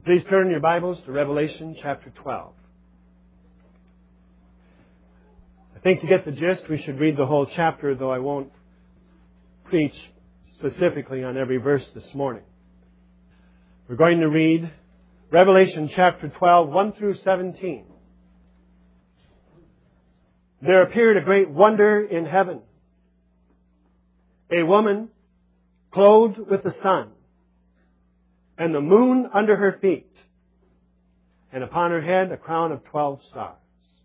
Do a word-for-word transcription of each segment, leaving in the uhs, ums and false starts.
Please turn your Bibles to Revelation chapter twelve. I think to get the gist, we should read the whole chapter, though I won't preach specifically on every verse this morning. We're going to read Revelation chapter twelve, one through seventeen. There appeared a great wonder in heaven. A woman clothed with the sun, and the moon under her feet, and upon her head a crown of twelve stars.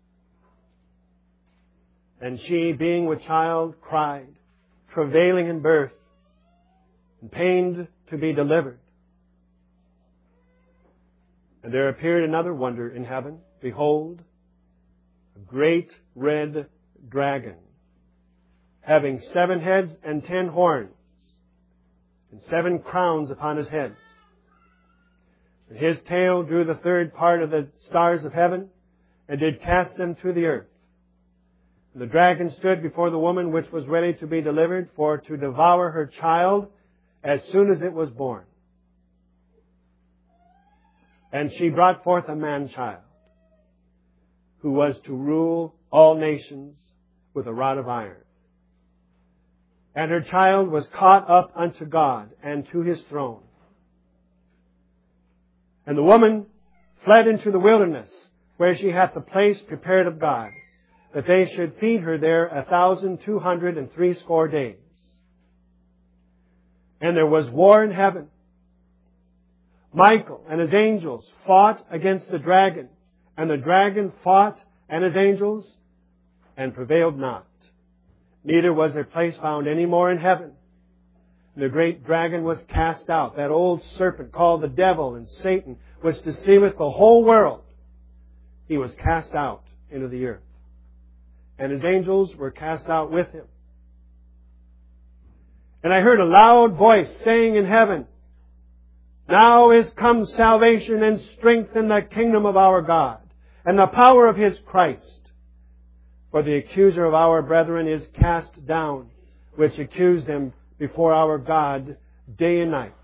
And she, being with child, cried, travailing in birth, and pained to be delivered. And there appeared another wonder in heaven. Behold, a great red dragon, having seven heads and ten horns, and seven crowns upon his heads. And his tail drew the third part of the stars of heaven, and did cast them to the earth. And the dragon stood before the woman which was ready to be delivered, for to devour her child as soon as it was born. And she brought forth a man-child, who was to rule all nations with a rod of iron. And her child was caught up unto God and to His throne. And the woman fled into the wilderness, where she hath the place prepared of God, that they should feed her there a thousand two hundred and threescore days. And there was war in heaven. Michael and his angels fought against the dragon, and the dragon fought and his angels, and prevailed not. Neither was their place found any more in heaven. The great dragon was cast out, that old serpent called the devil and Satan, which deceiveth the whole world. He was cast out into the earth, and his angels were cast out with him. And I heard a loud voice saying in heaven, Now is come salvation and strength in the kingdom of our God, and the power of His Christ. For the accuser of our brethren is cast down, which accused them before our God day and night.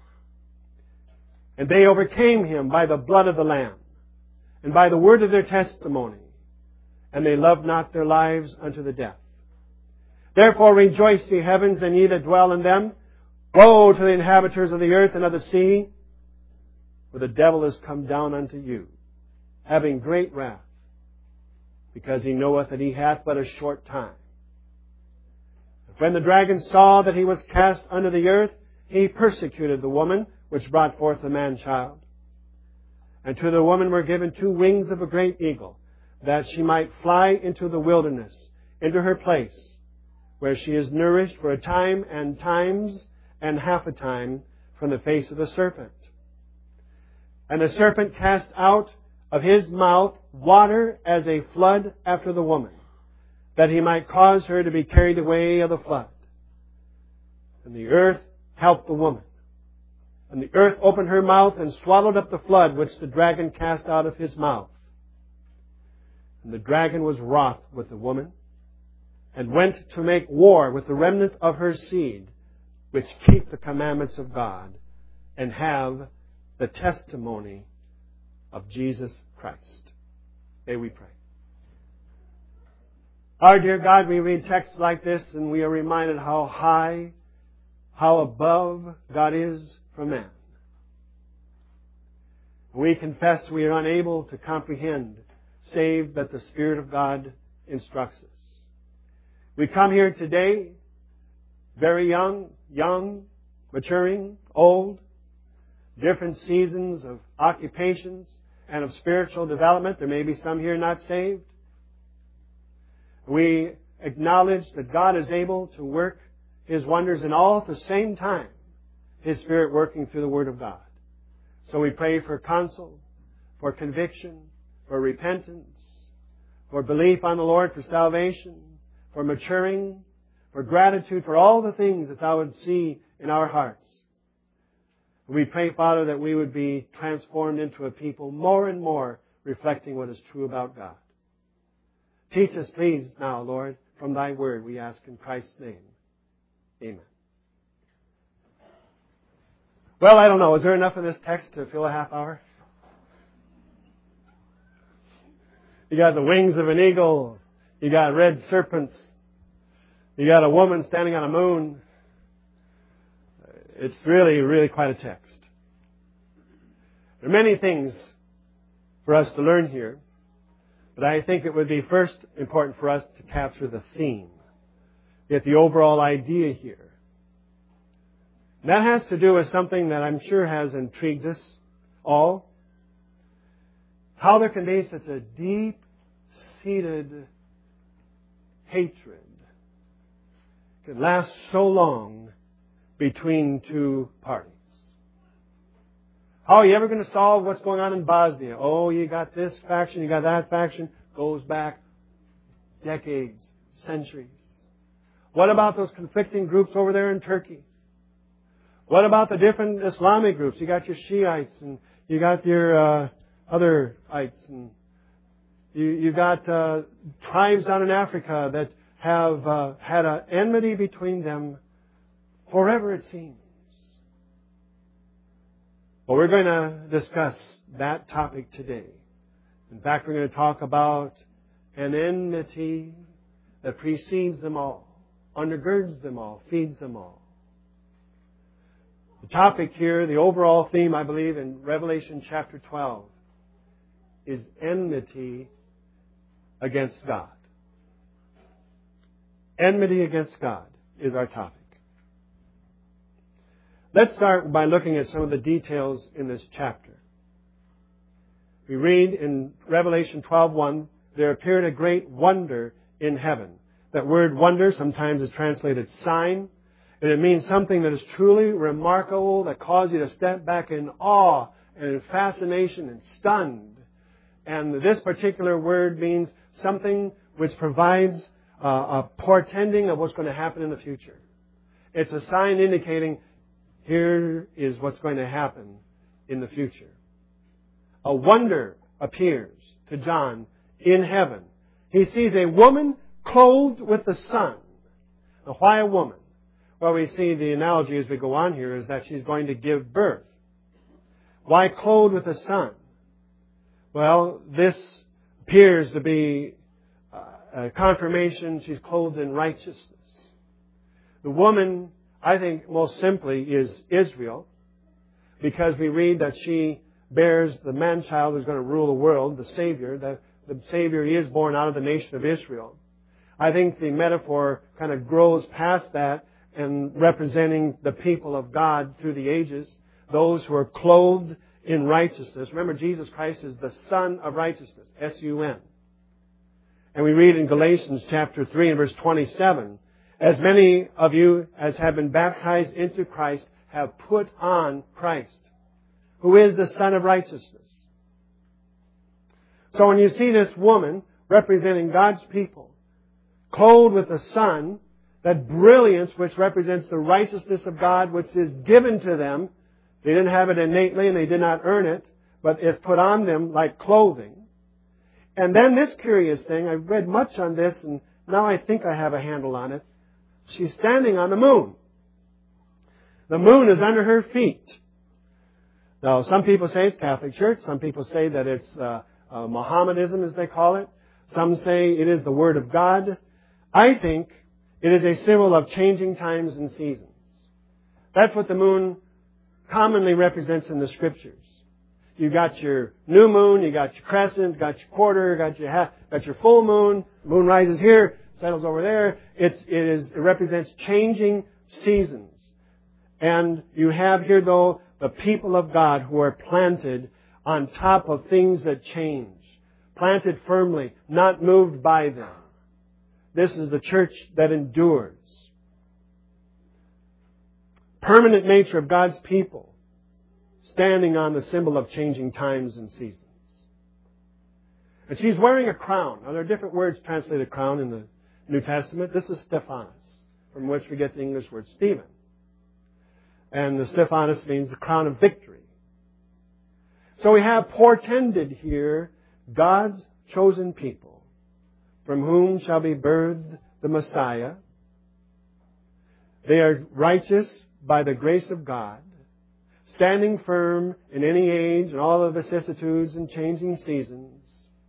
And they overcame him by the blood of the Lamb, and by the word of their testimony, and they loved not their lives unto the death. Therefore rejoice, ye heavens, and ye that dwell in them. Woe to the inhabitants of the earth and of the sea, for the devil is come down unto you, having great wrath, because he knoweth that he hath but a short time. When the dragon saw that he was cast under the earth, he persecuted the woman which brought forth the man-child. And to the woman were given two wings of a great eagle, that she might fly into the wilderness, into her place, where she is nourished for a time and times and half a time from the face of the serpent. And the serpent cast out of his mouth water as a flood after the woman, that he might cause her to be carried away of the flood. And the earth helped the woman. And the earth opened her mouth and swallowed up the flood which the dragon cast out of his mouth. And the dragon was wroth with the woman, and went to make war with the remnant of her seed, which keep the commandments of God, and have the testimony of Jesus Christ. May we pray. Our dear God, we read texts like this and we are reminded how high, how above God is from man. We confess we are unable to comprehend, save that the Spirit of God instructs us. We come here today, very young, young, maturing, old, different seasons of occupations and of spiritual development. There may be some here not saved. We acknowledge that God is able to work His wonders in all at the same time, His Spirit working through the Word of God. So we pray for counsel, for conviction, for repentance, for belief on the Lord, for salvation, for maturing, for gratitude for all the things that Thou would see in our hearts. We pray, Father, that we would be transformed into a people more and more reflecting what is true about God. Teach us, please, now, Lord, from Thy Word, we ask in Christ's name. Amen. Well, I don't know. Is there enough of this text to fill a half hour? You got the wings of an eagle. You got red serpents. You got a woman standing on a moon. It's really, really quite a text. There are many things for us to learn here, but I think it would be first important for us to capture the theme, get the overall idea here. And that has to do with something that I'm sure has intrigued us all. How there can be such a deep-seated hatred can last so long between two parties. How are you ever going to solve what's going on in Bosnia? Oh, you got this faction, you got that faction. Goes back decades, centuries. What about those conflicting groups over there in Turkey? What about the different Islamic groups? You got your Shiites and you got your uh, otherites, and you you got uh, tribes down in Africa that have uh, had an enmity between them forever, it seems. Well, we're going to discuss that topic today. In fact, we're going to talk about an enmity that precedes them all, undergirds them all, feeds them all. The topic here, the overall theme, I believe, in Revelation chapter twelve is enmity against God. Enmity against God is our topic. Let's start by looking at some of the details in this chapter. We read in Revelation twelve one, there appeared a great wonder in heaven. That word wonder sometimes is translated sign, and it means something that is truly remarkable, that causes you to step back in awe and in fascination and stunned. And this particular word means something which provides uh, a portending of what's going to happen in the future. It's a sign indicating here is what's going to happen in the future. A wonder appears to John in heaven. He sees a woman clothed with the sun. Now, why a woman? Well, we see the analogy as we go on here is that she's going to give birth. Why clothed with the sun? Well, this appears to be a confirmation she's clothed in righteousness. The woman, I think, most simply is Israel, because we read that she bears the man-child who's going to rule the world, the Savior. The, the Savior is born out of the nation of Israel. I think the metaphor kind of grows past that and representing the people of God through the ages, those who are clothed in righteousness. Remember, Jesus Christ is the Son of Righteousness, S U N. And we read in Galatians chapter three and verse twenty-seven, as many of you as have been baptized into Christ have put on Christ, who is the Son of Righteousness. So when you see this woman representing God's people, clothed with the sun, that brilliance which represents the righteousness of God which is given to them, they didn't have it innately and they did not earn it, but it's put on them like clothing. And then this curious thing, I've read much on this and now I think I have a handle on it. She's standing on the moon. The moon is under her feet. Now, some people say it's Catholic Church. Some people say that it's uh, uh, Mohammedanism, as they call it. Some say it is the Word of God. I think it is a symbol of changing times and seasons. That's what the moon commonly represents in the Scriptures. You got your new moon, you got your crescent, got your quarter, got your half, got your full moon. Moon rises here, settles over there. It's, it is, it represents changing seasons. And you have here, though, the people of God who are planted on top of things that change. Planted firmly, not moved by them. This is the church that endures. Permanent nature of God's people, standing on the symbol of changing times and seasons. And she's wearing a crown. Now, there are different words translated crown in the New Testament. This is Stephanos, from which we get the English word Stephen. And the Stephanos means the crown of victory. So we have portended here God's chosen people, from whom shall be birthed the Messiah. They are righteous by the grace of God, standing firm in any age and all the vicissitudes and changing seasons,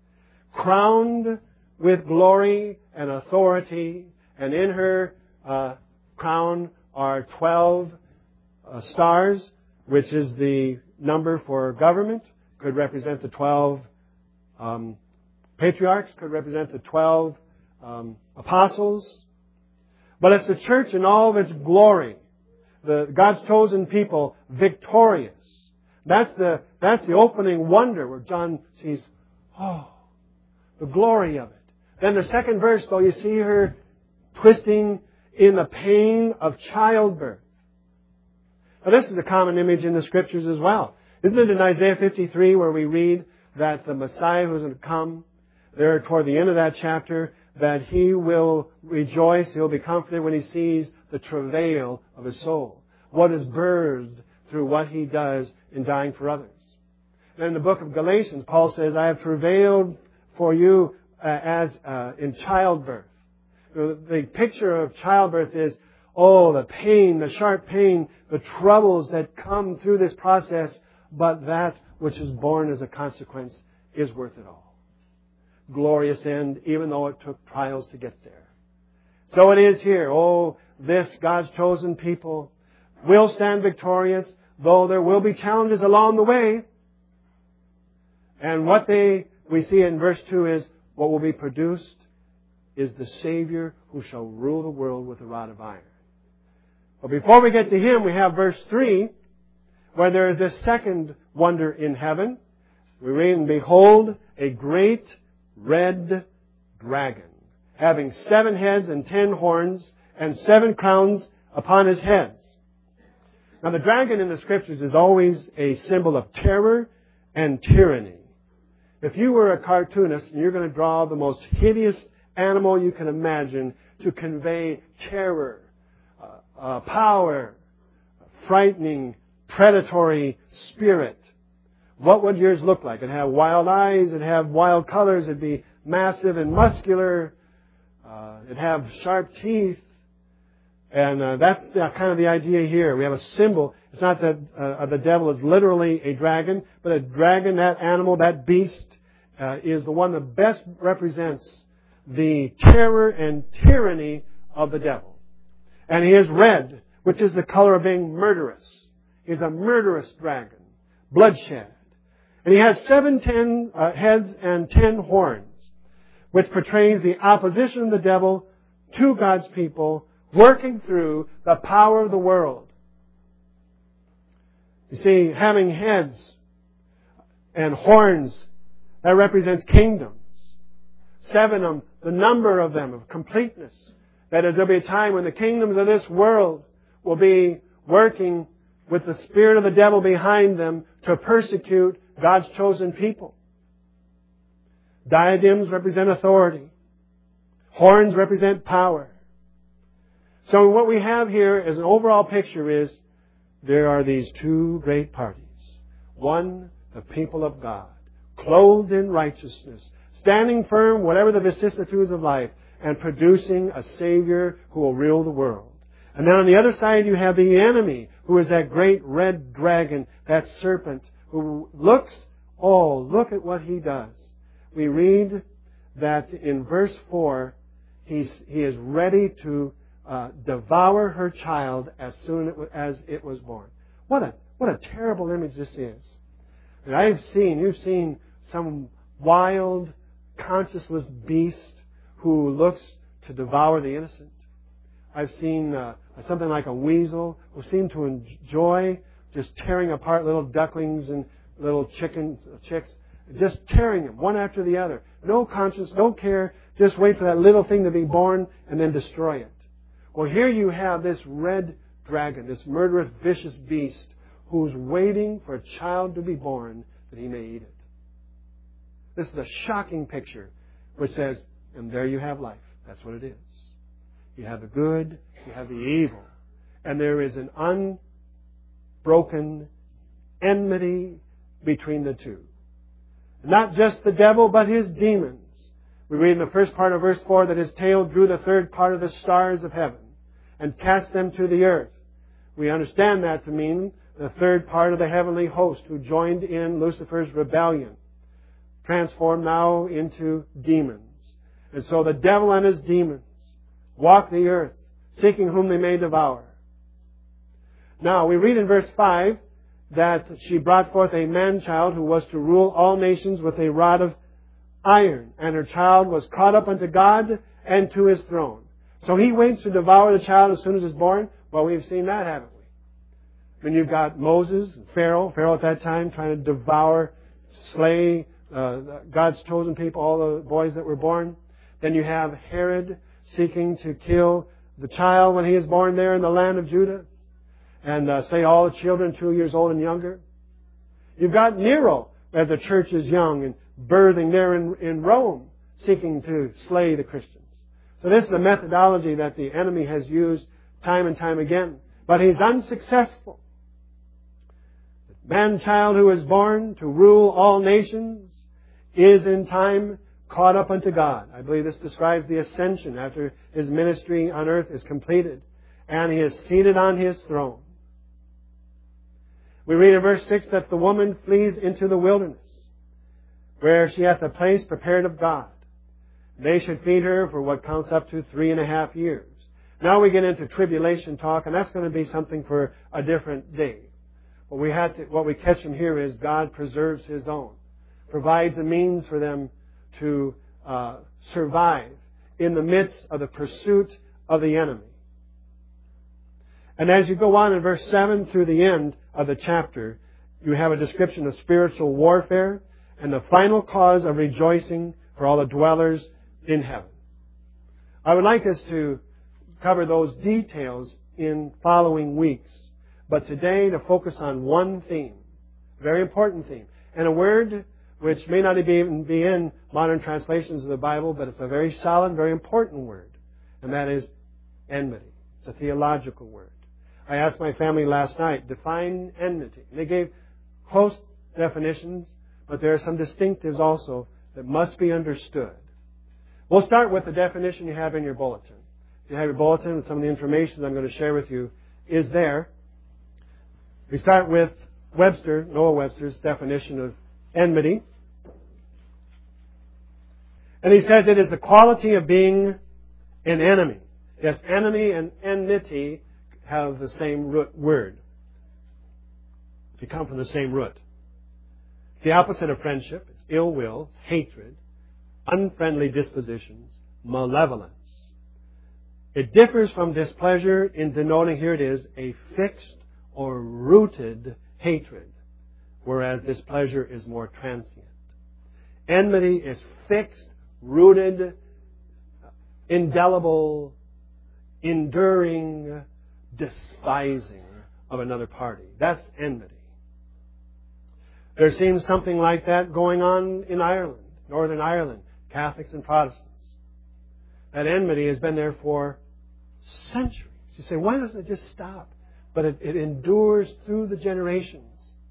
crowned with glory and authority, and in her uh, crown are twelve uh, stars, which is the number for government, could represent the twelve um, patriarchs, could represent the twelve um, apostles. But it's the church in all of its glory, the God's chosen people, victorious. That's the that's the opening wonder where John sees, oh, the glory of it. Then the second verse, though, you see her twisting in the pain of childbirth. Now, this is a common image in the Scriptures as well. Isn't it in Isaiah fifty-three where we read that the Messiah who's going to come, there toward the end of that chapter, that He will rejoice, He'll be comforted when He sees the travail of His soul. What is birthed through what He does in dying for others. And in the book of Galatians, Paul says, I have travailed for you uh, as uh, in childbirth. The, the picture of childbirth is, oh, the pain, the sharp pain, the troubles that come through this process, but that which is born as a consequence is worth it all. Glorious end, even though it took trials to get there. So it is here. Oh, this God's chosen people will stand victorious, though there will be challenges along the way. And what they we see in verse two is what will be produced is the Savior who shall rule the world with a rod of iron. But before we get to Him, we have verse three, where there is this second wonder in heaven. We read, and behold, a great red dragon, having seven heads and ten horns, and seven crowns upon his heads. Now, the dragon in the Scriptures is always a symbol of terror and tyranny. If you were a cartoonist and you're going to draw the most hideous animal you can imagine to convey terror, uh, uh, power, frightening, predatory spirit, what would yours look like? It'd have wild eyes, it'd have wild colors, it'd be massive and muscular, uh, it'd have sharp teeth. And uh, that's the, kind of the idea here. We have a symbol. It's not that uh, the devil is literally a dragon, but a dragon, that animal, that beast, uh, is the one that best represents the terror and tyranny of the devil. And he is red, which is the color of being murderous. He's a murderous dragon. Bloodshed. And he has seven ten uh, heads and ten horns, which portrays the opposition of the devil to God's people, working through the power of the world. You see, having heads and horns, that represents kingdoms. Seven of them, the number of them, of completeness. That is, there'll be a time when the kingdoms of this world will be working with the spirit of the devil behind them to persecute God's chosen people. Diadems represent authority. Horns represent power. So what we have here as an overall picture is there are these two great parties. One, the people of God, clothed in righteousness, standing firm whatever the vicissitudes of life, and producing a Savior who will rule the world. And then on the other side you have the enemy, who is that great red dragon, that serpent, who looks, oh, look at what he does. We read that in verse four, he's, he is ready to Uh, devour her child as soon as it was born. What a what a terrible image this is. And I've seen, you've seen some wild, conscienceless beast who looks to devour the innocent. I've seen uh, something like a weasel who seemed to enjoy just tearing apart little ducklings and little chickens, chicks, just tearing them one after the other. No conscience, no care, just wait for that little thing to be born and then destroy it. Well, here you have this red dragon, this murderous, vicious beast, who's waiting for a child to be born that he may eat it. This is a shocking picture which says, and there you have life. That's what it is. You have the good, you have the evil. And there is an unbroken enmity between the two. Not just the devil, but his demons. We read in the first part of verse four that his tail drew the third part of the stars of heaven and cast them to the earth. We understand that to mean the third part of the heavenly host who joined in Lucifer's rebellion, transformed now into demons. And so the devil and his demons walk the earth, seeking whom they may devour. Now, we read in verse five that she brought forth a man-child who was to rule all nations with a rod of iron, and her child was caught up unto God and to His throne. So He waits to devour the child as soon as it's born. Well, we've seen that, haven't we? I mean, you've got Moses and Pharaoh, Pharaoh at that time, trying to devour, slay uh, God's chosen people, all the boys that were born. Then you have Herod seeking to kill the child when he is born there in the land of Judah, and uh, slay all the children two years old and younger. You've got Nero, where the church is young and birthing there in, in Rome, seeking to slay the Christians. So this is a methodology that the enemy has used time and time again. But he's unsuccessful. The man-child who is born to rule all nations is in time caught up unto God. I believe this describes the ascension after His ministry on earth is completed. And He is seated on His throne. We read in verse six that the woman flees into the wilderness, where she hath a place prepared of God. They should feed her for what counts up to three and a half years. Now we get into tribulation talk, and that's going to be something for a different day. What we had to, what we catch from here is God preserves His own, provides a means for them to uh, survive in the midst of the pursuit of the enemy. And as you go on in verse seven through the end of the chapter, you have a description of spiritual warfare and the final cause of rejoicing for all the dwellers in heaven. I would like us to cover those details in following weeks, but today to focus on one theme, a very important theme, and a word which may not even be in modern translations of the Bible, but it's a very solid, very important word, and that is enmity. It's a theological word. I asked my family last night, define enmity. They gave close definitions, but there are some distinctives also that must be understood. We'll start with the definition you have in your bulletin. If you have your bulletin, and some of the information I'm going to share with you is there. We start with Webster, Noah Webster's definition of enmity. And he says it is the quality of being an enemy. Yes, enemy and enmity have the same root word. They come from the same root. The opposite of friendship is ill will, hatred, unfriendly dispositions, malevolence. It differs from displeasure in denoting, here it is, a fixed or rooted hatred, whereas displeasure is more transient. Enmity is fixed, rooted, indelible, enduring, despising of another party. That's enmity. There seems something like that going on in Ireland, Northern Ireland, Catholics and Protestants. That enmity has been there for centuries. You say, why doesn't it just stop? But it, it endures through the generations.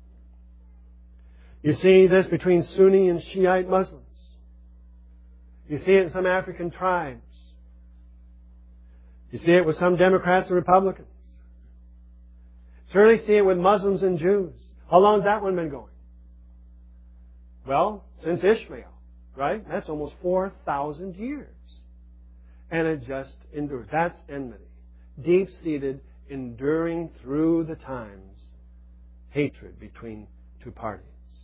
You see this between Sunni and Shiite Muslims. You see it in some African tribes. You see it with some Democrats and Republicans. Certainly see it with Muslims and Jews. How long has that one been going? Well, since Ishmael, right? That's almost four thousand years. And it just endures. That's enmity. Deep-seated, enduring through the times, hatred between two parties.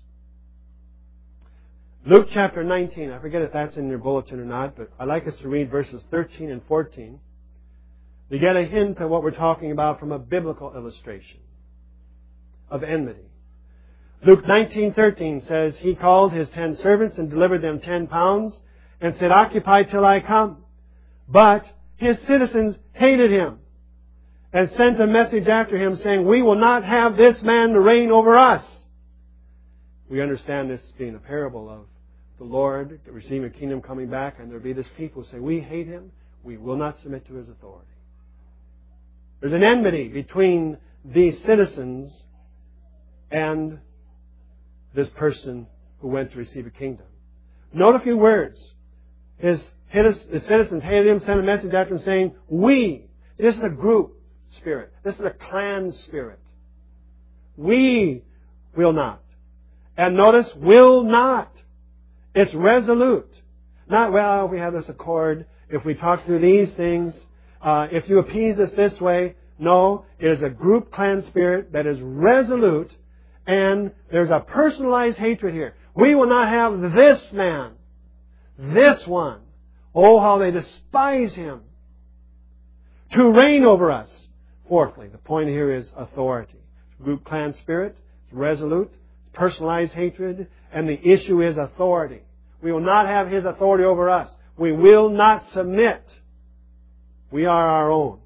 Luke chapter nineteen, I forget if that's in your bulletin or not, but I'd like us to read verses thirteen and fourteen to get a hint of what we're talking about from a biblical illustration of enmity. Luke nineteen thirteen says, He called His ten servants and delivered them ten pounds and said, Occupy till I come. But His citizens hated Him and sent a message after Him saying, We will not have this man to reign over us. We understand this being a parable of the Lord receiving a kingdom coming back, and there'll be this people who say, we hate Him, we will not submit to His authority. There's an enmity between these citizens and this person who went to receive a kingdom. Note a few words. His, his, his citizens hated Him, sent a message after Him saying, we. This is a group spirit. This is a clan spirit. We will not. And notice, will not. It's resolute. Not, well, we have this accord. If we talk through these things, uh, if you appease us this way. No, it is a group clan spirit that is resolute, and there's a personalized hatred here. We will not have this man, this one. Oh, how they despise him, to reign over us. Fourthly, the point here is authority. Group clan spirit, it's resolute, it's personalized hatred, and the issue is authority. We will not have his authority over us. We will not submit. We are our own.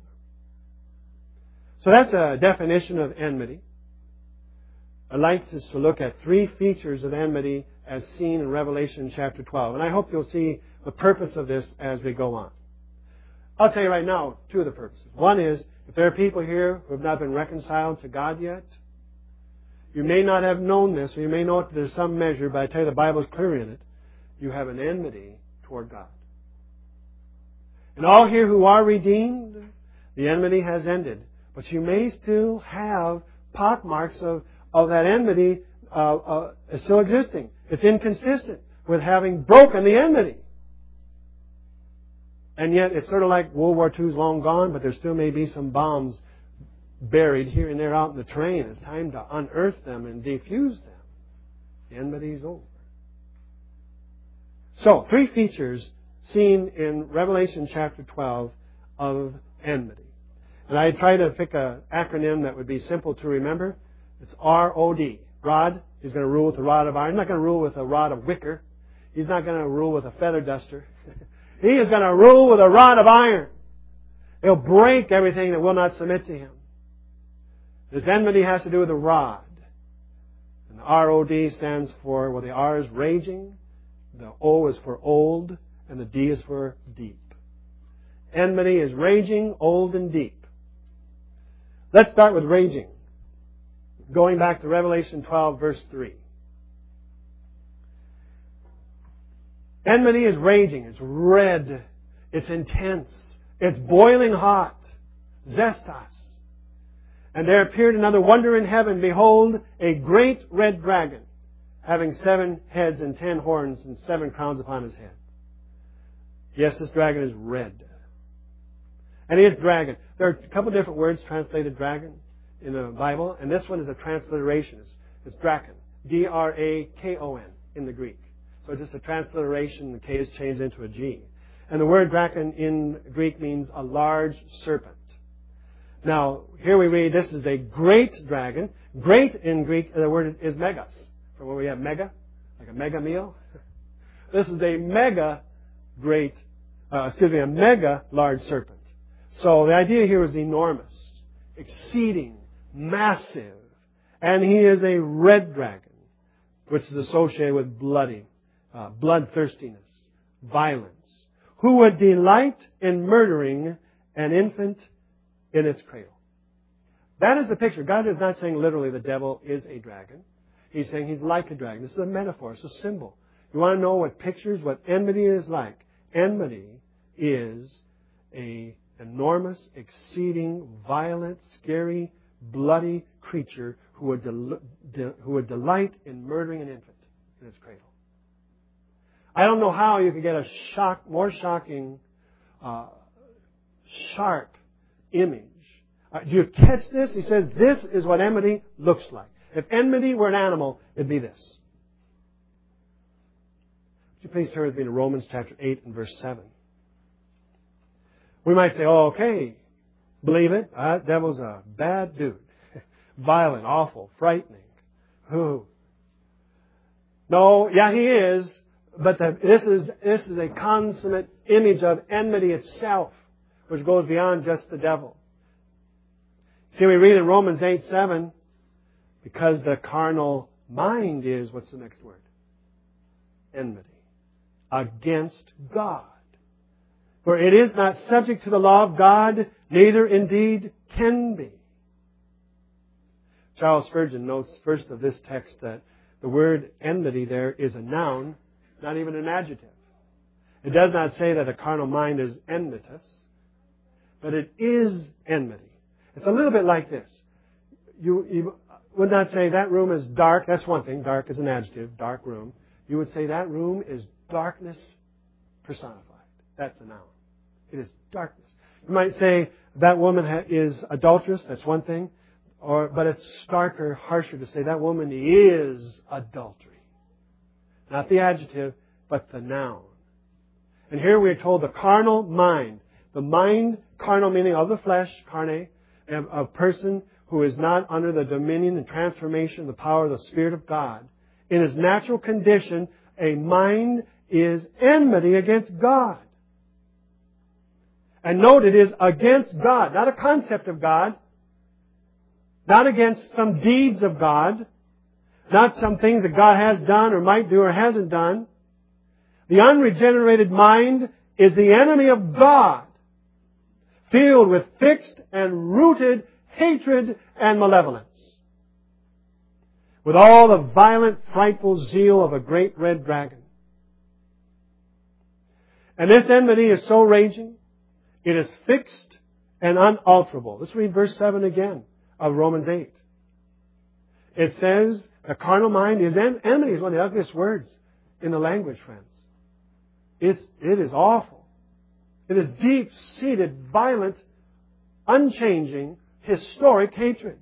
So that's a definition of enmity. I'd like us to look at three features of enmity as seen in Revelation chapter twelve. And I hope you'll see the purpose of this as we go on. I'll tell you right now two of the purposes. One is, if there are people here who have not been reconciled to God yet, you may not have known this, or you may know it to some measure, but I tell you the Bible is clear in it. You have an enmity toward God. And all here who are redeemed, the enmity has ended. But you may still have pockmarks of, of that enmity uh, uh, still existing. It's inconsistent with having broken the enmity. And yet it's sort of like World War Two is long gone, but there still may be some bombs buried here and there out in the terrain. It's time to unearth them and defuse them. The enmity is over. So, three features seen in Revelation chapter twelve of enmity. And I try to pick an acronym that would be simple to remember. It's R O D. Rod. He's going to rule with a rod of iron. He's not going to rule with a rod of wicker. He's not going to rule with a feather duster. He is going to rule with a rod of iron. He'll break everything that will not submit to him. This enmity has to do with the rod. And the R O D stands for, well, the R is raging, the O is for old, and the D is for deep. Enmity is raging, old, and deep. Let's start with raging. Going back to Revelation twelve, verse three. Enmity is raging. It's red. It's intense. It's boiling hot. Zestos. And there appeared another wonder in heaven. Behold, a great red dragon, having seven heads and ten horns and seven crowns upon his head. Yes, this dragon is red. And he is dragon. There are a couple different words translated dragon in the Bible, and this one is a transliteration. It's, it's draken. D R A K O N in the Greek. So just a transliteration, the K is changed into a G. And the word draken in Greek means a large serpent. Now, here we read this is a great dragon. Great in Greek, the word is megas. From where we have mega, like a mega meal. This is a mega great, uh, excuse me, a mega large serpent. So the idea here is enormous, exceeding, massive. And he is a red dragon, which is associated with bloody, uh, bloodthirstiness, violence, who would delight in murdering an infant in its cradle. That is the picture. God is not saying literally the devil is a dragon. He's saying he's like a dragon. This is a metaphor. It's a symbol. You want to know what pictures, what enmity is like? Enmity is a enormous, exceeding, violent, scary, bloody creature who would, del- de- who would delight in murdering an infant in its cradle. I don't know how you could get a shock, more shocking, uh, sharp image. Uh, do you catch this? He says this is what enmity looks like. If enmity were an animal, it'd be this. Would you please turn with me to Romans chapter eight and verse seven. We might say, oh, okay, believe it. That devil's a bad dude. Violent, awful, frightening. Who? No, yeah, he is. But the, this is this is a consummate image of enmity itself, which goes beyond just the devil. See, we read in Romans eight seven, because the carnal mind is, what's the next word? Enmity. Against God. For it is not subject to the law of God, neither indeed can be. Charles Spurgeon notes first of this text that the word enmity there is a noun, not even an adjective. It does not say that a carnal mind is enmitous, but it is enmity. It's a little bit like this. You, you, would not say that room is dark. That's one thing. Dark is an adjective. Dark room. You would say that room is darkness personified. That's a noun. It is darkness. You might say that woman is adulterous. That's one thing. Or, but it's starker, harsher to say that woman is adultery. Not the adjective, but the noun. And here we are told the carnal mind. The mind, carnal meaning of the flesh, carne, a person who is not under the dominion and transformation, the power of the Spirit of God. In his natural condition, a mind is enmity against God. And note, it is against God, not a concept of God, not against some deeds of God, not some things that God has done or might do or hasn't done. The unregenerated mind is the enemy of God, filled with fixed and rooted hatred and malevolence, with all the violent, frightful zeal of a great red dragon. And this enmity is so raging, it is fixed and unalterable. Let's read verse seven again of Romans eight. It says, the carnal mind is en- enmity is one of the ugliest words in the language, friends. It's, it is awful. It is deep-seated, violent, unchanging, historic hatred.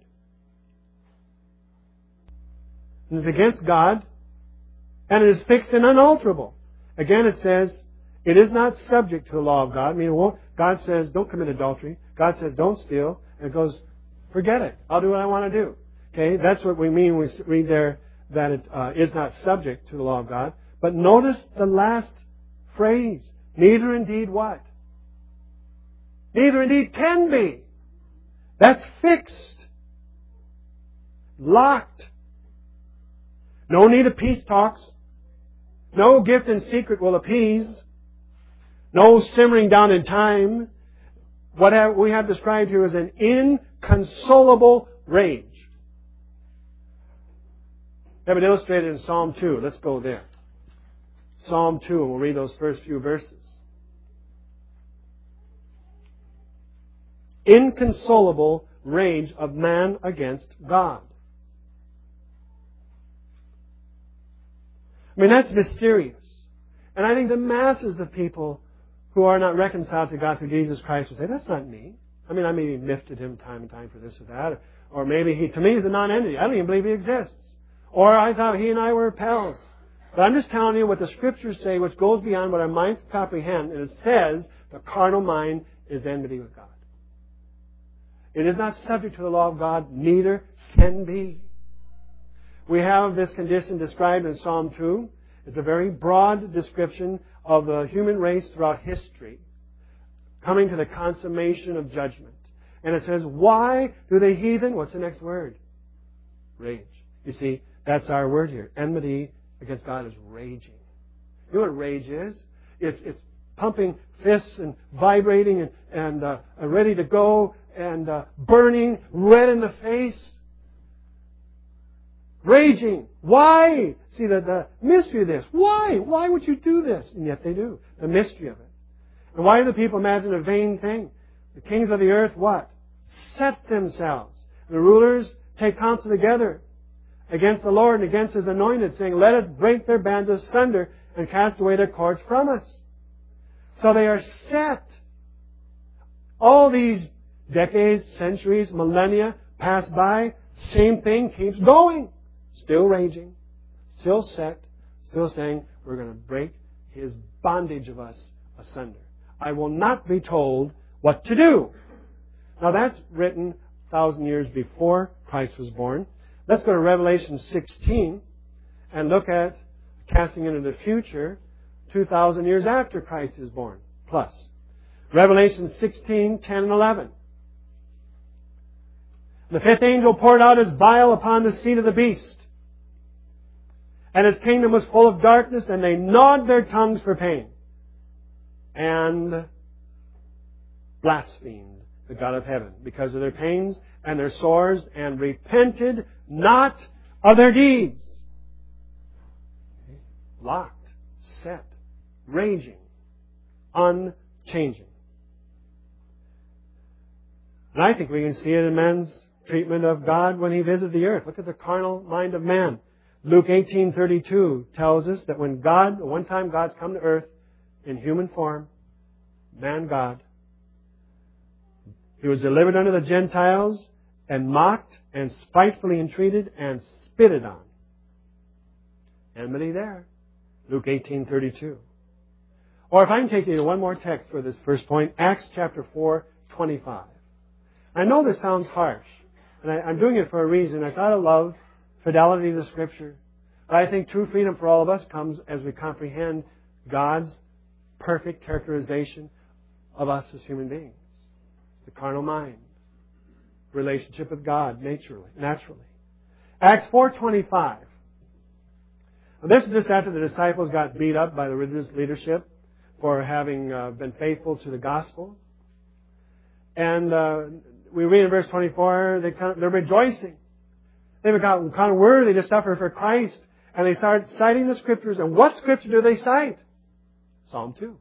It is against God, and it is fixed and unalterable. Again, it says, it is not subject to the law of God. I mean, it won't, God says, don't commit adultery. God says, don't steal. And it goes, forget it. I'll do what I want to do. Okay, that's what we mean when we read there that it uh, is not subject to the law of God. But notice the last phrase. Neither indeed what? Neither indeed can be. That's fixed. Locked. No need of peace talks. No gift in secret will appease. No simmering down in time. What have, we have described here is an inconsolable rage. We have it illustrated in Psalm two. Let's go there. Psalm two, and we'll read those first few verses. Inconsolable rage of man against God. I mean, that's mysterious. And I think the masses of people who are not reconciled to God through Jesus Christ will say, that's not me. I mean, I may be miffed at him time and time for this or that. Or maybe he, to me, he's a non-entity. I don't even believe he exists. Or I thought he and I were pals. But I'm just telling you what the Scriptures say, which goes beyond what our minds comprehend. And it says the carnal mind is enmity with God. It is not subject to the law of God, neither can be. We have this condition described in Psalm two. It's a very broad description of the human race throughout history, coming to the consummation of judgment. And it says, why do the heathen, what's the next word? Rage. You see, that's our word here. Enmity against God is raging. You know what rage is? It's, it's pumping fists and vibrating and, and uh, ready to go and uh, burning, red in the face. Raging. Why? See, the, the mystery of this. Why? Why would you do this? And yet they do. The mystery of it. And why do the people imagine a vain thing? The kings of the earth, what? Set themselves. The rulers take counsel together against the Lord and against His anointed, saying, let us break their bands asunder and cast away their cords from us. So they are set. All these decades, centuries, millennia pass by. Same thing keeps going. Still raging. Still set. Still saying, we're going to break His bondage of us asunder. I will not be told what to do. Now that's written a thousand years before Christ was born. Let's go to Revelation sixteen and look at casting into the future two thousand years after Christ is born, plus. Revelation sixteen, ten and eleven. The fifth angel poured out his vial upon the seat of the beast, and his kingdom was full of darkness, and they gnawed their tongues for pain, and blasphemed the God of heaven because of their pains and their sores, and repented not of their deeds. Locked, set, raging, unchanging. And I think we can see it in men's treatment of God when He visited the earth. Look at the carnal mind of man. Luke eighteen thirty-two tells us that when God, one time God's come to earth in human form, man God, He was delivered unto the Gentiles and mocked and spitefully entreated and spitted on. Enmity there. Luke eighteen thirty-two. Or if I can take you to one more text for this first point, Acts chapter four twenty-five. I know this sounds harsh, and I, I'm doing it for a reason. I thought of love, fidelity to the Scripture. But I think true freedom for all of us comes as we comprehend God's perfect characterization of us as human beings. The carnal mind, relationship with God, naturally. naturally. Acts four twenty-five. This is just after the disciples got beat up by the religious leadership for having uh, been faithful to the gospel. And uh, we read in verse twenty-four, they kind of, they're rejoicing. They've gotten kind of worthy to suffer for Christ. And they start citing the Scriptures. And what Scripture do they cite? Psalm two.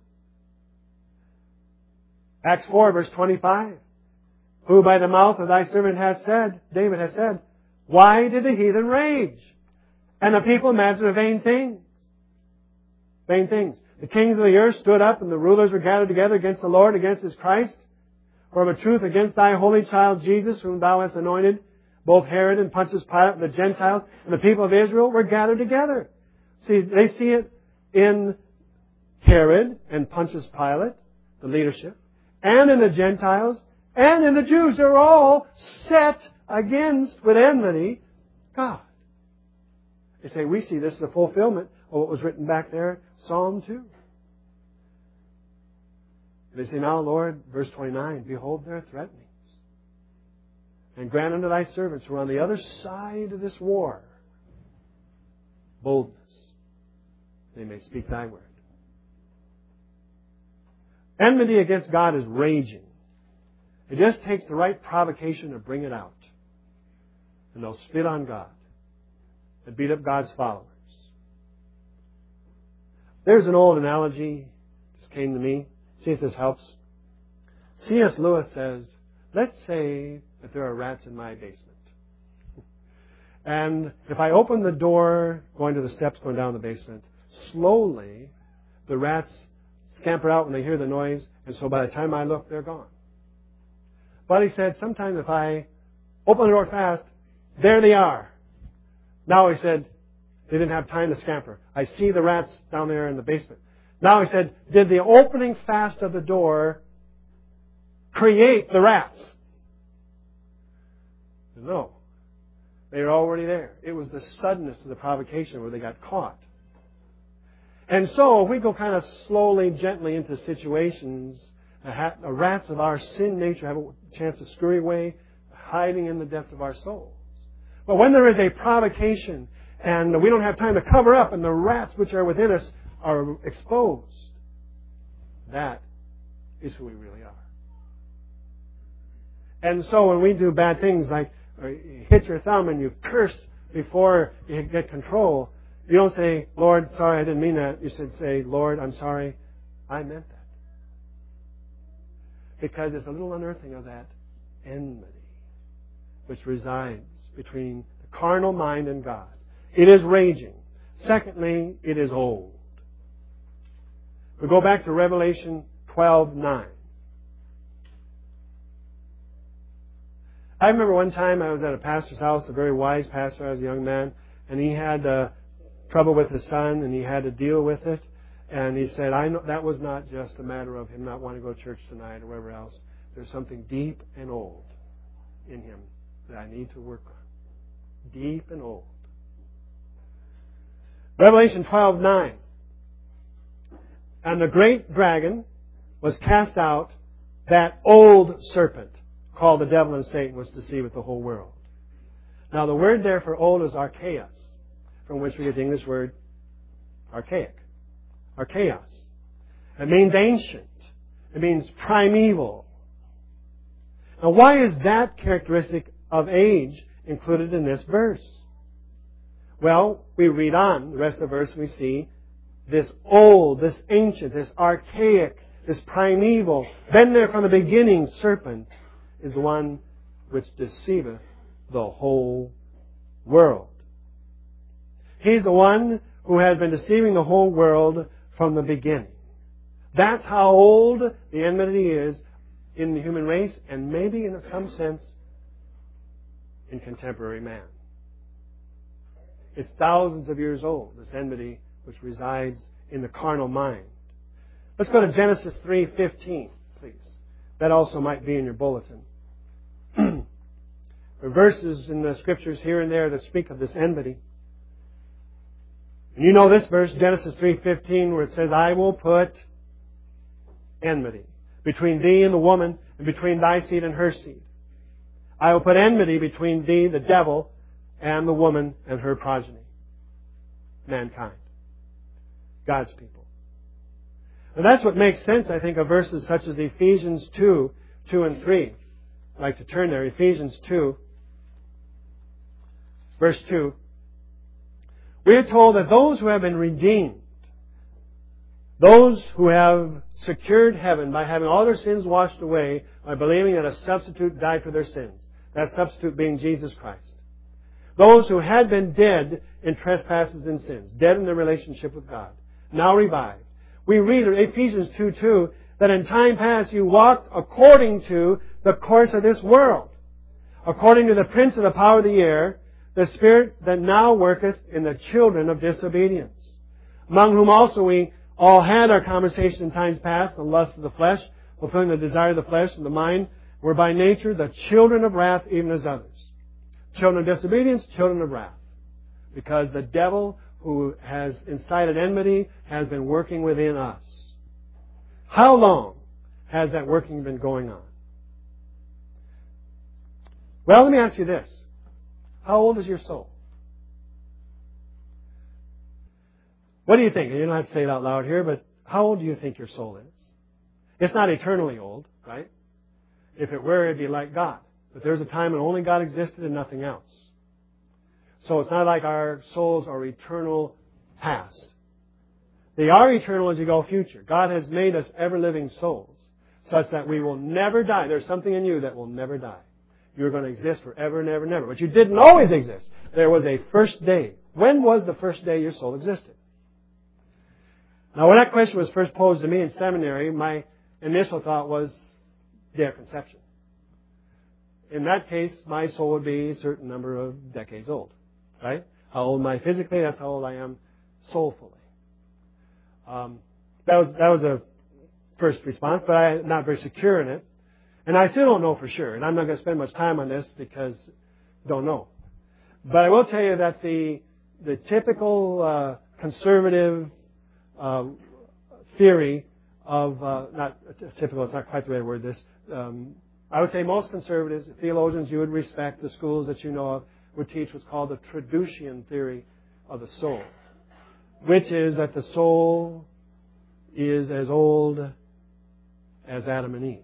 Acts four, verse twenty-five. Who by the mouth of thy servant has said, David has said, why did the heathen rage? And the people imagined vain things. Vain things. The kings of the earth stood up, and the rulers were gathered together against the Lord, against His Christ. For of a truth against thy holy child Jesus, whom thou hast anointed, both Herod and Pontius Pilate, and the Gentiles, and the people of Israel were gathered together. See, they see it in Herod and Pontius Pilate, the leadership, and in the Gentiles, and in the Jews. They're all set against, with enmity, God. They say, we see this as a fulfillment of what was written back there, Psalm two. They say, now, Lord, verse twenty-nine, behold their threatenings. And grant unto thy servants who are on the other side of this war boldness. They may speak thy word. Enmity against God is raging. It just takes the right provocation to bring it out. And they'll spit on God and beat up God's followers. There's an old analogy. This came to me. See if this helps. C S Lewis says, let's say that there are rats in my basement. And if I open the door, going to the steps going down the basement, slowly the rats scamper out when they hear the noise, and so by the time I look, they're gone. But he said, sometimes if I open the door fast, there they are. Now he said, they didn't have time to scamper. I see the rats down there in the basement. Now he said, did the opening fast of the door create the rats? No. They were already there. It was the suddenness of the provocation where they got caught. And so, if we go kind of slowly, gently into situations, the rats of our sin nature have a chance to scurry away, hiding in the depths of our souls. But when there is a provocation, and we don't have time to cover up, and the rats which are within us are exposed, that is who we really are. And so when we do bad things like you hit your thumb and you curse before you get control, you don't say, Lord, sorry, I didn't mean that. You should say, Lord, I'm sorry, I meant that. Because it's a little unearthing of that enmity which resides between the carnal mind and God. It is raging. Secondly, it is old. We go back to Revelation twelve nine. I remember one time I was at a pastor's house, a very wise pastor. I was a young man, and he had uh, trouble with his son, and he had to deal with it. And he said, "I know that was not just a matter of him not wanting to go to church tonight or wherever else. There's something deep and old in him that I need to work on. Deep and old." Revelation twelve nine. And the great dragon was cast out, that old serpent, called the devil and Satan, which deceiveth the whole world. Now the word there for old is archaeos, from which we get the English word archaic. Archaeos. It means ancient. It means primeval. Now why is that characteristic of age included in this verse? Well, we read on, the rest of the verse, we see this old, this ancient, this archaic, this primeval, been there from the beginning serpent is the one which deceiveth the whole world. He's the one who has been deceiving the whole world from the beginning. That's how old the enmity is in the human race, and maybe in some sense in contemporary man. It's thousands of years old, this enmity which resides in the carnal mind. Let's go to Genesis three fifteen, please. That also might be in your bulletin. There are verses in the Scriptures here and there that speak of this enmity. And you know this verse, Genesis three fifteen, where it says, I will put enmity between thee and the woman, and between thy seed and her seed. I will put enmity between thee, the devil, and the woman and her progeny. Mankind. God's people. And that's what makes sense, I think, of verses such as Ephesians two, two and three. I'd like to turn there. Ephesians two, verse two. We are told that those who have been redeemed, those who have secured heaven by having all their sins washed away by believing that a substitute died for their sins, that substitute being Jesus Christ. Those who had been dead in trespasses and sins, dead in their relationship with God, now revived. We read in Ephesians two two that in time past you walked according to the course of this world, according to the prince of the power of the air, the spirit that now worketh in the children of disobedience, among whom also we all had our conversation in times past, the lust of the flesh, fulfilling the desire of the flesh and the mind, were by nature the children of wrath even as others. Children of disobedience, children of wrath. Because the devil who has incited enmity has been working within us. How long has that working been going on? Well, let me ask you this. How old is your soul? What do you think? You don't have to say it out loud here, but how old do you think your soul is? It's not eternally old, right? If it were, it'd be like God. But there's a time when only God existed and nothing else. So it's not like our souls are eternal past. They are eternal as you go future. God has made us ever-living souls such that we will never die. There's something in you that will never die. You're going to exist forever and ever and ever. But you didn't always exist. There was a first day. When was the first day your soul existed? Now, when that question was first posed to me in seminary, my initial thought was day of conception. In that case, my soul would be a certain number of decades old. Right? How old am I physically? That's how old I am soulfully. Um, that was that was a first response, but I'm not very secure in it. And I still don't know for sure. And I'm not going to spend much time on this because I don't know. But I will tell you that the the typical uh, conservative uh, theory of, uh, not typical, it's not quite the way to word this. Um, I would say most conservatives, theologians you would respect, the schools that you know of, would teach what's called the Traducian theory of the soul, which is that the soul is as old as Adam and Eve.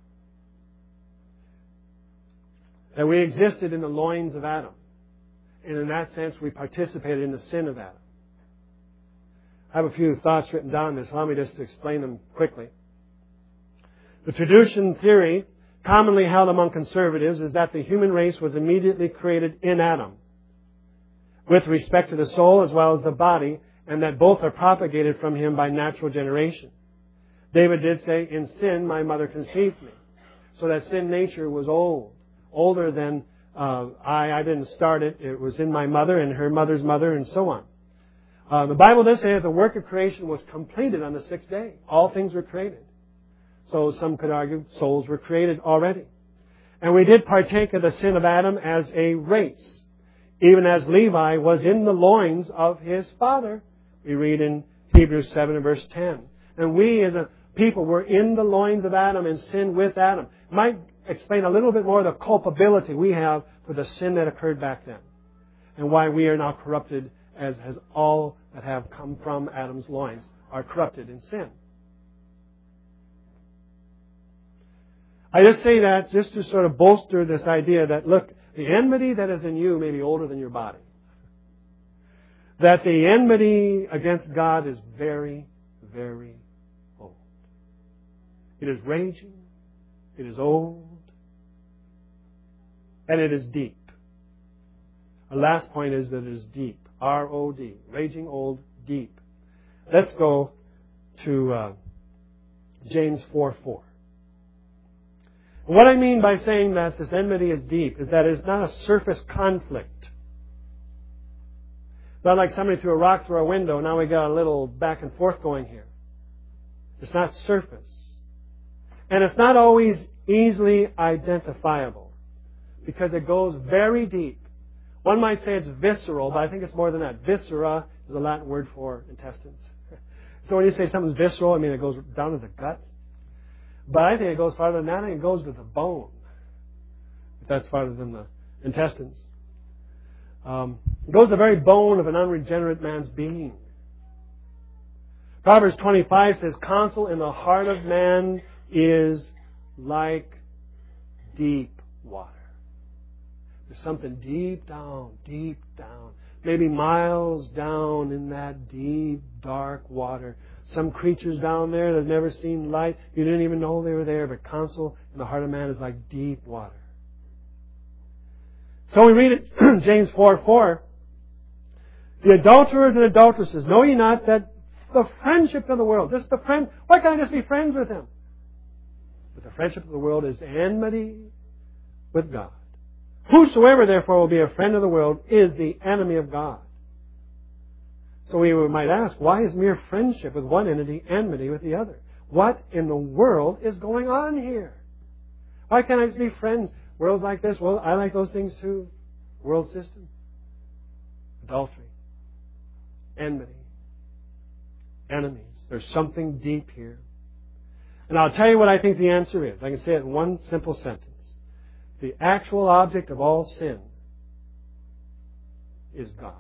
That we existed in the loins of Adam. And in that sense, we participated in the sin of Adam. I have a few thoughts written down on this. Allow me just to explain them quickly. The Traducian theory, commonly held among conservatives, is that the human race was immediately created in Adam, with respect to the soul as well as the body, and that both are propagated from him by natural generation. David did say, in sin my mother conceived me. So that sin nature was old, older than uh, I. I didn't start it. It was in my mother and her mother's mother and so on. Uh, the Bible does say that the work of creation was completed on the sixth day. All things were created. So some could argue souls were created already. And we did partake of the sin of Adam as a race, even as Levi was in the loins of his father. We read in Hebrews seven and verse ten. And we as a people were in the loins of Adam and sinned with Adam. Might explain a little bit more the culpability we have for the sin that occurred back then, and why we are now corrupted, as has all that have come from Adam's loins are corrupted in sin. I just say that just to sort of bolster this idea that, look, the enmity that is in you may be older than your body. That the enmity against God is very, very old. It is raging. It is old. And it is deep. Our last point is that it is deep. R O D. Raging old deep. Let's go to uh, James four four. What I mean by saying that this enmity is deep is that it's not a surface conflict. It's not like somebody threw a rock through our window. Now we got a little back and forth going here. It's not surface. And it's not always easily identifiable because it goes very deep. One might say it's visceral, but I think it's more than that. Viscera is a Latin word for intestines. So when you say something's visceral, I mean it goes down to the gut. But I think it goes farther than that. I think it goes to the bone. If that's farther than the intestines. Um, it goes to the very bone of an unregenerate man's being. Proverbs twenty-five says, counsel in the heart of man is like deep water. There's something deep down, deep down, maybe miles down in that deep, dark water. Some creatures down there that have never seen light. You didn't even know they were there, but counsel in the heart of man is like deep water. So we read it, James four four. The adulterers and adulteresses, know ye not that the friendship of the world, just the friend, why can't I just be friends with him? But the friendship of the world is enmity with God. Whosoever therefore will be a friend of the world is the enemy of God. So we might ask, why is mere friendship with one entity enmity with the other? What in the world is going on here? Why can't I just be friends? Worlds like this, well, I like those things too. World system. Adultery. Enmity. Enemies. There's something deep here. And I'll tell you what I think the answer is. I can say it in one simple sentence. The actual object of all sin is God.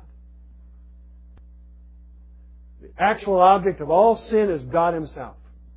The actual object of all sin is God Himself.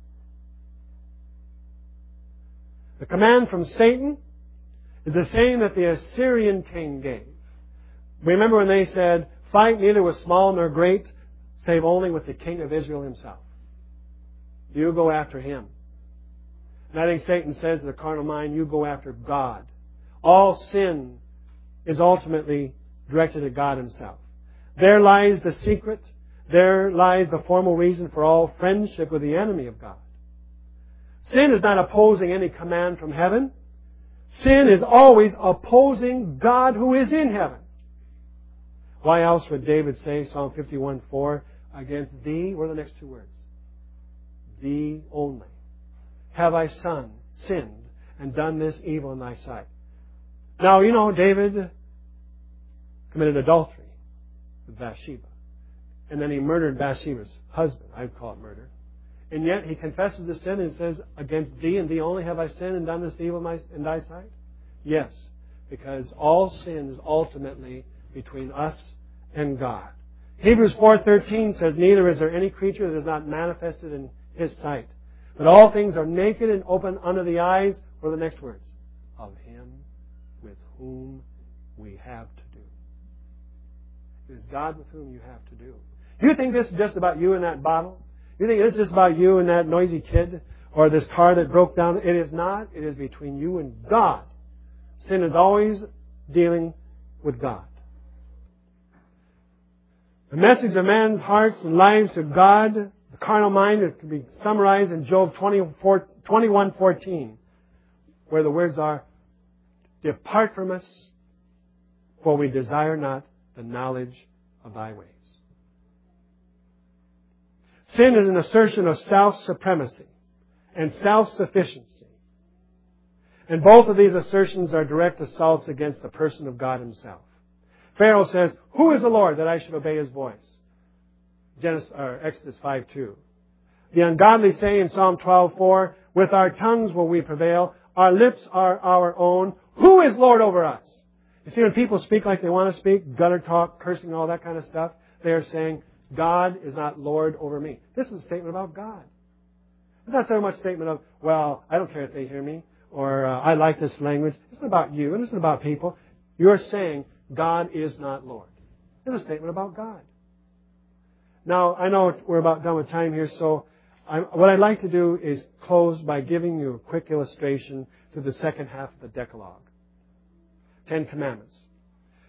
The command from Satan is the same that the Assyrian king gave. Remember when they said, fight neither with small nor great, save only with the king of Israel himself. You go after him. And I think Satan says to the carnal mind, you go after God. All sin is ultimately directed at God Himself. There lies the secret. There lies the formal reason for all friendship with the enemy of God. Sin is not opposing any command from heaven. Sin is always opposing God who is in heaven. Why else would David say, Psalm fifty-one four, against thee, what are the next two words? Thee only have I son, sinned, and done this evil in thy sight. Now, you know, David committed adultery with Bathsheba. And then he murdered Bathsheba's husband. I'd call it murder. And yet he confesses the sin and says, against thee and thee only have I sinned and done this evil in thy sight? Yes, because all sin is ultimately between us and God. Hebrews four thirteen says, neither is there any creature that is not manifested in His sight. But all things are naked and open under the eyes, or the next words, of Him with whom we have to do. It is God with whom you have to do. Do you think this is just about you and that bottle? Do you think this is just about you and that noisy kid? Or this car that broke down? It is not. It is between you and God. Sin is always dealing with God. The message of man's hearts and lives to God, the carnal mind, it can be summarized in Job twenty-one fourteen, where the words are, depart from us, for we desire not the knowledge of thy ways. Sin is an assertion of self-supremacy and self-sufficiency. And both of these assertions are direct assaults against the person of God Himself. Pharaoh says, who is the Lord that I should obey His voice? Genesis, or Exodus five two. The ungodly say in Psalm twelve four, with our tongues will we prevail, our lips are our own. Who is Lord over us? You see, when people speak like they want to speak, gutter talk, cursing, all that kind of stuff, they are saying, God is not Lord over me. This is a statement about God. It's not so much a statement of, well, I don't care if they hear me, or uh, I like this language. It's not about you, and it's not about people. You're saying God is not Lord. It's a statement about God. Now, I know we're about done with time here, so I, what I'd like to do is close by giving you a quick illustration to the second half of the Decalogue. Ten Commandments.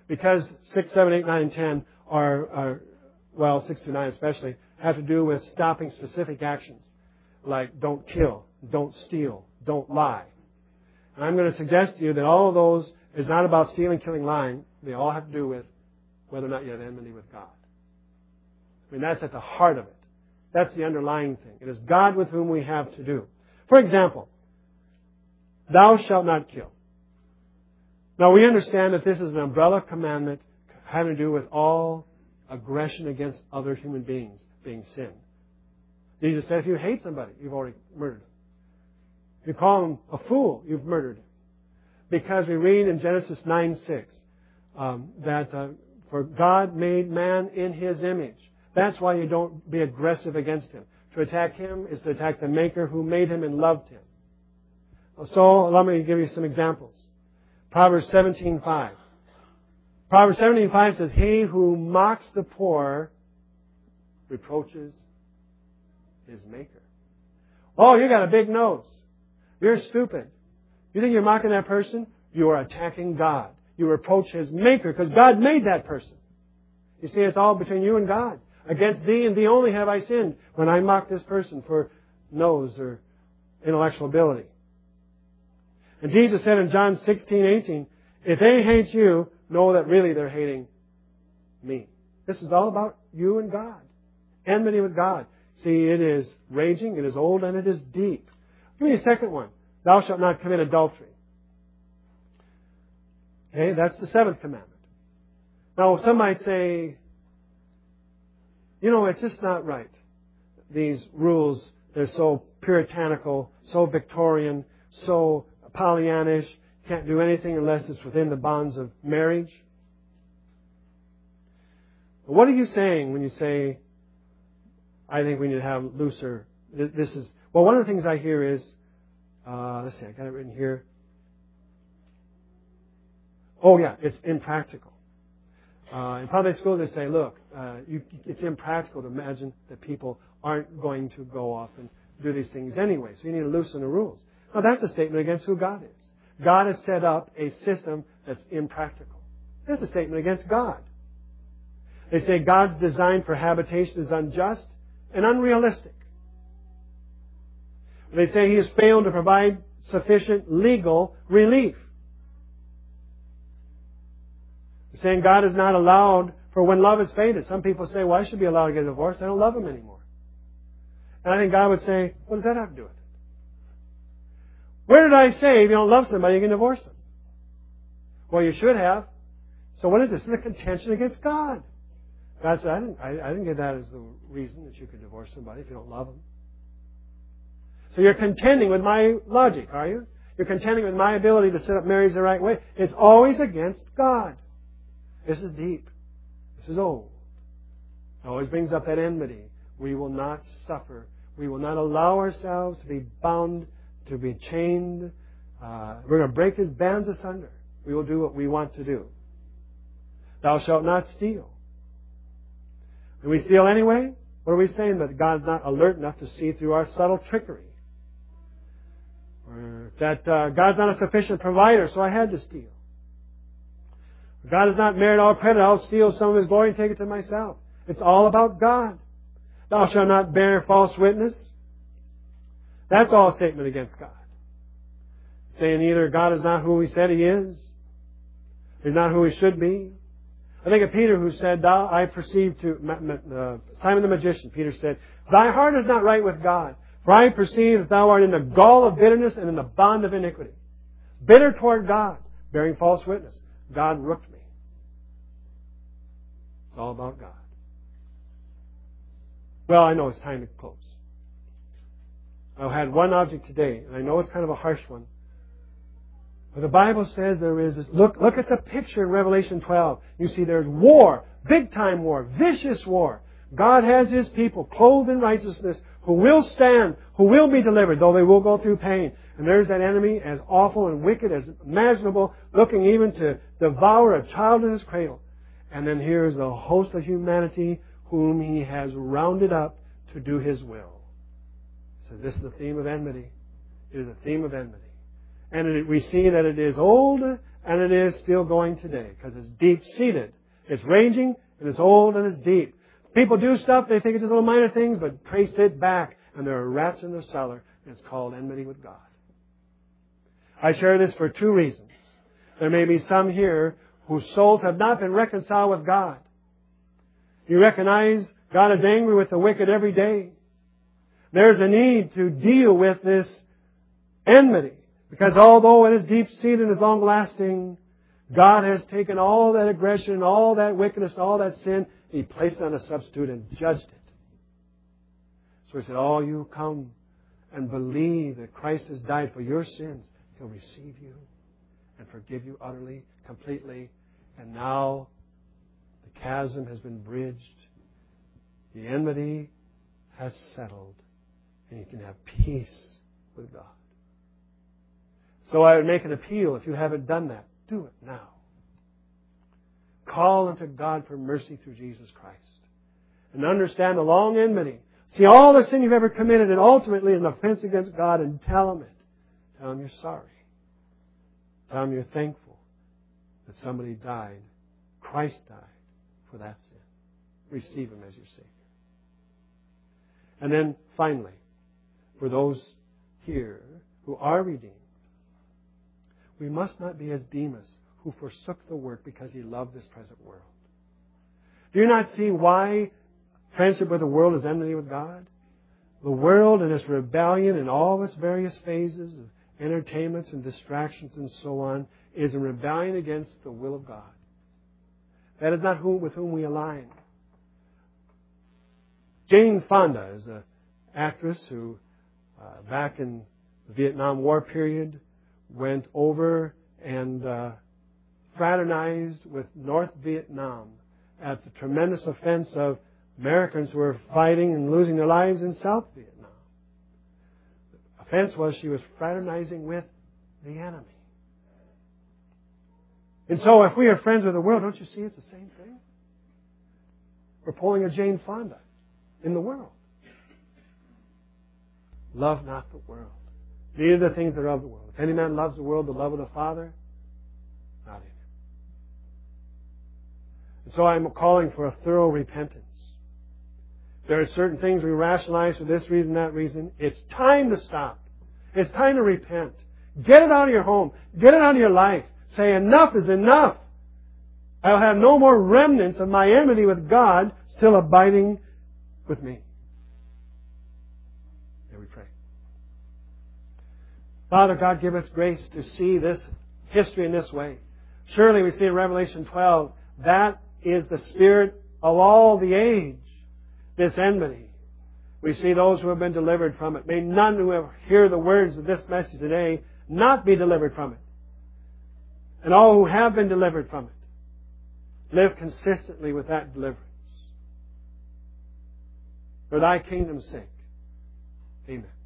Because six, seven, eight, nine, and ten are, are, well, six to nine especially, have to do with stopping specific actions. Like don't kill, don't steal, don't lie. And I'm going to suggest to you that all of those is not about stealing, killing, lying. They all have to do with whether or not you have enmity with God. I mean, that's at the heart of it. That's the underlying thing. It is God with whom we have to do. For example, thou shalt not kill. Now, we understand that this is an umbrella commandment having to do with all aggression against other human beings being sin. Jesus said, if you hate somebody, you've already murdered him. If you call him a fool, you've murdered him. Because we read in Genesis nine six um, that uh, for God made man in His image. That's why you don't be aggressive against him. To attack him is to attack the Maker who made him and loved him. So, let me give you some examples. Proverbs seventeen five. Proverbs seventeen five says, he who mocks the poor reproaches his Maker. Oh, you got a big nose. You're stupid. You think you're mocking that person? You are attacking God. You reproach His Maker because God made that person. You see, it's all between you and God. Against thee and thee only have I sinned when I mock this person for nose or intellectual ability. And Jesus said in John sixteen eighteen, if they hate you, know that really they're hating me. This is all about you and God. Enmity with God. See, it is raging, it is old, and it is deep. Give me a second one. Thou shalt not commit adultery. Okay, that's the seventh commandment. Now, some might say, you know, it's just not right. These rules, they're so puritanical, so Victorian, so Pollyannish. Can't do anything unless it's within the bonds of marriage. But what are you saying when you say, I think we need to have looser, this is, well, one of the things I hear is, uh, let's see, I got it written here. Oh yeah, it's impractical. Uh, in public schools, they say, look, uh, you, it's impractical to imagine that people aren't going to go off and do these things anyway. So you need to loosen the rules. Now, that's a statement against who God is. God has set up a system that's impractical. That's a statement against God. They say God's design for habitation is unjust and unrealistic. They say He has failed to provide sufficient legal relief. Saying God is not allowed for when love is faded. Some people say, well, I should be allowed to get a divorce. I don't love him anymore. And I think God would say, what does that have to do with it? Where did I say if you don't love somebody, you can divorce them? Well, you should have. So what is this? This is a contention against God. God said, I didn't, I, I didn't give that as the reason that you could divorce somebody if you don't love them. So you're contending with my logic, are you? You're contending with my ability to set up marriage the right way. It's always against God. This is deep. This is old. It always brings up that enmity. We will not suffer. We will not allow ourselves to be bound, to be chained. Uh, we're going to break His bands asunder. We will do what we want to do. Thou shalt not steal. Do we steal anyway? What are we saying? That God's not alert enough to see through our subtle trickery. Or that uh, God's not a sufficient provider, so I had to steal. God has not merited all credit. I'll steal some of His glory and take it to myself. It's all about God. Thou shalt not bear false witness. That's all a statement against God. Saying either God is not who He said He is, He's not who He should be. I think of Peter who said, Thou, I perceive to, uh, Simon the magician, Peter said, Thy heart is not right with God, for I perceive that thou art in the gall of bitterness and in the bond of iniquity. Bitter toward God, bearing false witness. God rooked me. It's all about God. Well, I know it's time to close. I had one object today, and I know it's kind of a harsh one. But the Bible says there is this, look, look at the picture in Revelation twelve. You see there's war, big time war, vicious war. God has His people clothed in righteousness who will stand, who will be delivered, though they will go through pain. And there's that enemy as awful and wicked as imaginable, looking even to devour a child in his cradle. And then here's a host of humanity whom He has rounded up to do His will. So this is the theme of enmity. It is a theme of enmity. And it, we see that it is old And it is still going today because it's deep-seated. It's ranging and it's old and it's deep. People do stuff, they think it's just little minor things, but trace it back and there are rats in their cellar. It's called enmity with God. I share this for two reasons. There may be some here whose souls have not been reconciled with God. You recognize God is angry with the wicked every day. There's a need to deal with this enmity. Because although it is deep-seated and is long-lasting, God has taken all that aggression, all that wickedness, all that sin, He placed it on a substitute and judged it. So He said, oh, you come and believe that Christ has died for your sins. He'll receive you and forgive you utterly, completely. And now the chasm has been bridged. The enmity has settled. And you can have peace with God. So I would make an appeal, if you haven't done that, do it now. Call unto God for mercy through Jesus Christ. And understand the long enmity. See all the sin you've ever committed and ultimately an offense against God and tell Him it. Tell Him you're sorry. Tell Him you're thankful that somebody died. Christ died for that sin. Receive Him as your Savior. And then finally, for those here who are redeemed, we must not be as Demas, who forsook the work because he loved this present world. Do you not see why friendship with the world is enmity with God? The world and its rebellion in all its various phases of entertainments and distractions and so on is a rebellion against the will of God. That is not whom, with whom we align. Jane Fonda is an actress who, uh, back in the Vietnam War period, went over and uh, fraternized with North Vietnam at the tremendous offense of Americans who were fighting and losing their lives in South Vietnam. The offense was she was fraternizing with the enemy. And so if we are friends with the world, don't you see it's the same thing? We're pulling a Jane Fonda in the world. Love not the world. Neither the things that are of the world. If any man loves the world, the love of the Father, not in him. And so I'm calling for a thorough repentance. There are certain things we rationalize for this reason, that reason. It's time to stop. It's time to repent. Get it out of your home. Get it out of your life. Say, enough is enough. I'll have no more remnants of my enmity with God still abiding with me. Here we pray. Father God, give us grace to see this history in this way. Surely we see in Revelation twelve, that is the spirit of all the age, this enmity. We see those who have been delivered from it. May none who hear the words of this message today not be delivered from it. And all who have been delivered from it, live consistently with that deliverance. For Thy kingdom's sake. Amen.